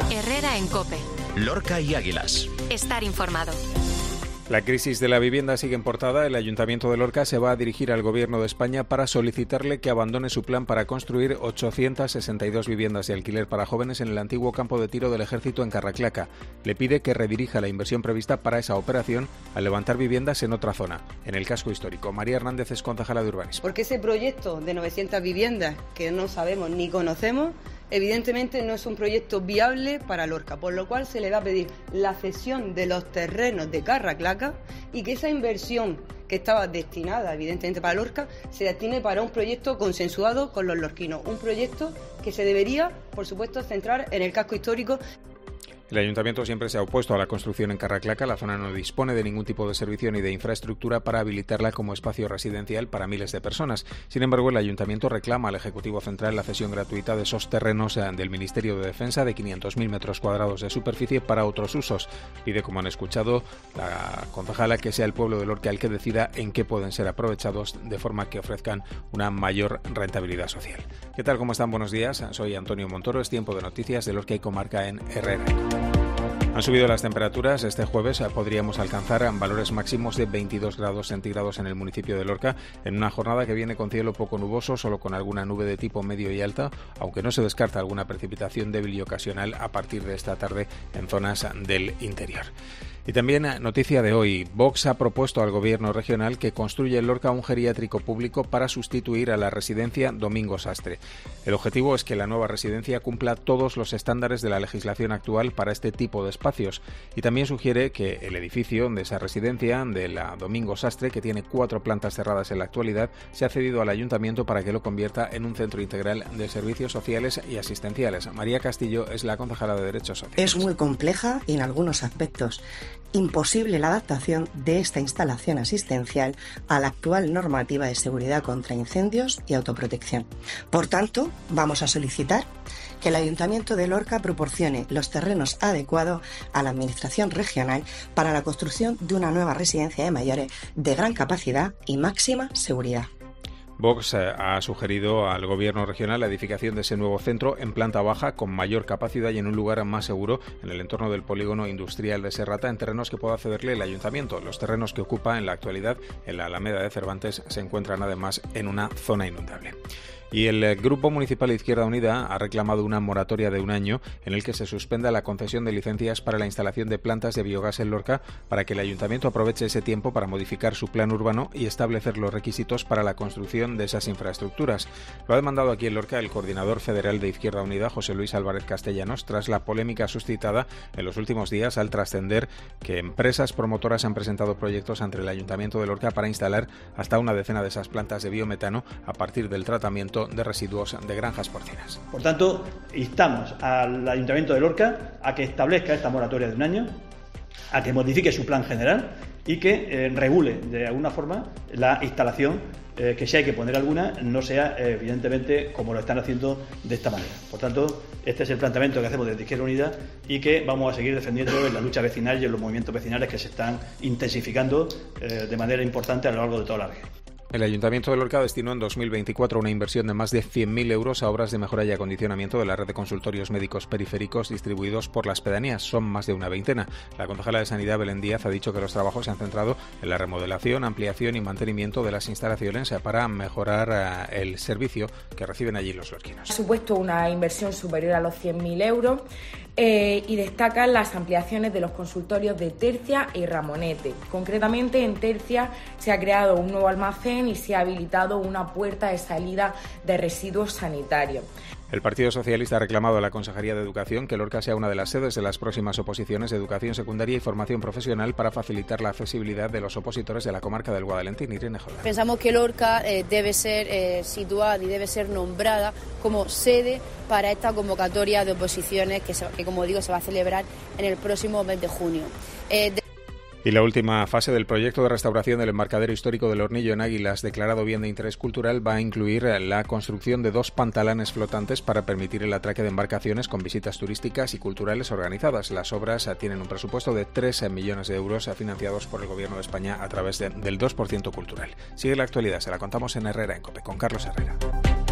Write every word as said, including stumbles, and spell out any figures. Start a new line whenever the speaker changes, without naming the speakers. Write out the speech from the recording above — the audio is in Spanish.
Herrera en COPE.
Lorca y Águilas.
Estar informado.
La crisis de la vivienda sigue en portada. El Ayuntamiento de Lorca se va a dirigir al Gobierno de España para solicitarle que abandone su plan para construir ochocientas sesenta y dos viviendas de alquiler para jóvenes en el antiguo campo de tiro del Ejército en Carraclaca. Le pide que redirija la inversión prevista para esa operación al levantar viviendas en otra zona, en el casco histórico. María Hernández es concejala de urbanismo.
Porque ese proyecto de novecientas viviendas que no sabemos ni conocemos, evidentemente no es un proyecto viable para Lorca, por lo cual se le va a pedir la cesión de los terrenos de Carraclaca y que esa inversión que estaba destinada evidentemente para Lorca se destine para un proyecto consensuado con los lorquinos, un proyecto que se debería, por supuesto, centrar en el casco histórico.
El Ayuntamiento siempre se ha opuesto a la construcción en Carraclaca. La zona no dispone de ningún tipo de servicio ni de infraestructura para habilitarla como espacio residencial para miles de personas. Sin embargo, el Ayuntamiento reclama al Ejecutivo Central la cesión gratuita de esos terrenos del Ministerio de Defensa de quinientos mil metros cuadrados de superficie para otros usos. Pide, como han escuchado, la concejala que sea el pueblo de Lorca el que decida en qué pueden ser aprovechados de forma que ofrezcan una mayor rentabilidad social. ¿Qué tal? ¿Cómo están? Buenos días. Soy Antonio Montoro. Es tiempo de noticias de Lorca y comarca en Herrera. Han subido las temperaturas. Este jueves podríamos alcanzar valores máximos de veintidós grados centígrados en el municipio de Lorca, en una jornada que viene con cielo poco nuboso, solo con alguna nube de tipo medio y alta, aunque no se descarta alguna precipitación débil y ocasional a partir de esta tarde en zonas del interior. Y también noticia de hoy, Vox ha propuesto al Gobierno regional que construya en Lorca un geriátrico público para sustituir a la residencia Domingo Sastre. El objetivo es que la nueva residencia cumpla todos los estándares de la legislación actual para este tipo de espacios y también sugiere que el edificio de esa residencia de la Domingo Sastre, que tiene cuatro plantas cerradas en la actualidad, se ha cedido al Ayuntamiento para que lo convierta en un centro integral de servicios sociales y asistenciales. María Castillo es la concejala de Derechos Sociales.
Es muy compleja y en algunos aspectos imposible la adaptación de esta instalación asistencial a la actual normativa de seguridad contra incendios y autoprotección. Por tanto, vamos a solicitar que el Ayuntamiento de Lorca proporcione los terrenos adecuados a la Administración regional para la construcción de una nueva residencia de mayores de gran capacidad y máxima seguridad.
Vox ha sugerido al Gobierno regional la edificación de ese nuevo centro en planta baja con mayor capacidad y en un lugar más seguro en el entorno del polígono industrial de Serrata, en terrenos que pueda cederle el Ayuntamiento. Los terrenos que ocupa en la actualidad en la Alameda de Cervantes se encuentran además en una zona inundable. Y el Grupo Municipal Izquierda Unida ha reclamado una moratoria de un año en el que se suspenda la concesión de licencias para la instalación de plantas de biogás en Lorca para que el Ayuntamiento aproveche ese tiempo para modificar su plan urbano y establecer los requisitos para la construcción de esas infraestructuras. Lo ha demandado aquí en Lorca el coordinador federal de Izquierda Unida, José Luis Álvarez Castellanos, tras la polémica suscitada en los últimos días al trascender que empresas promotoras han presentado proyectos ante el Ayuntamiento de Lorca para instalar hasta una decena de esas plantas de biometano a partir del tratamiento de residuos de granjas porcinas.
Por tanto, instamos al Ayuntamiento de Lorca a que establezca esta moratoria de un año, a que modifique su plan general y que eh, regule de alguna forma la instalación, eh, que si hay que poner alguna, no sea eh, evidentemente como lo están haciendo de esta manera. Por tanto, este es el planteamiento que hacemos desde Izquierda Unida y que vamos a seguir defendiendo en la lucha vecinal y en los movimientos vecinales que se están intensificando eh, de manera importante a lo largo de toda la región.
El Ayuntamiento de Lorca destinó en dos mil veinticuatro una inversión de más de cien mil euros a obras de mejora y acondicionamiento de la red de consultorios médicos periféricos distribuidos por las pedanías. Son más de una veintena. La concejala de Sanidad, Belén Díaz, ha dicho que los trabajos se han centrado en la remodelación, ampliación y mantenimiento de las instalaciones para mejorar el servicio que reciben allí los lorquinos.
Ha supuesto una inversión superior a los cien mil euros. Eh, y destacan las ampliaciones de los consultorios de Tercia y Ramonete. Concretamente, en Tercia se ha creado un nuevo almacén y se ha habilitado una puerta de salida de residuos sanitarios.
El Partido Socialista ha reclamado a la Consejería de Educación que Lorca sea una de las sedes de las próximas oposiciones de educación secundaria y formación profesional para facilitar la accesibilidad de los opositores de la comarca del Guadalentín. Irene Jordán.
Pensamos que Lorca eh, debe ser eh, situada y debe ser nombrada como sede para esta convocatoria de oposiciones que, se, que como digo, se va a celebrar en el próximo mes de junio. Eh, de
Y la última fase del proyecto de restauración del embarcadero histórico del Hornillo en Águilas, declarado bien de interés cultural, va a incluir la construcción de dos pantalanes flotantes para permitir el atraque de embarcaciones con visitas turísticas y culturales organizadas. Las obras tienen un presupuesto de tres millones de euros financiados por el Gobierno de España a través de, del dos por ciento cultural. Sigue la actualidad, se la contamos en Herrera en COPE, con Carlos Herrera.